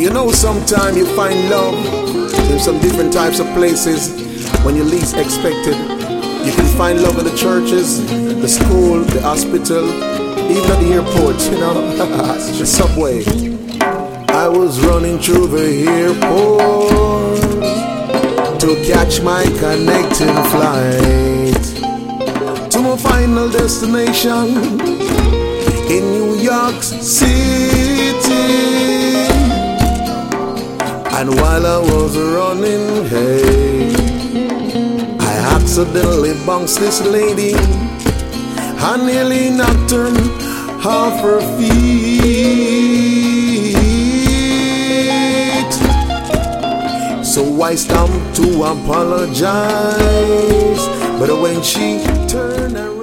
You know, sometimes you find love in some different types of places when you least expect it. You can find love in the churches, the school, the hospital, even at the airport, you know, the subway. I was running through the airport to catch my connecting flight to my final destination in New York City. And while I was running, hey, I accidentally bounced this lady. I nearly knocked her off her feet. So I stopped to apologize, but when she turned around,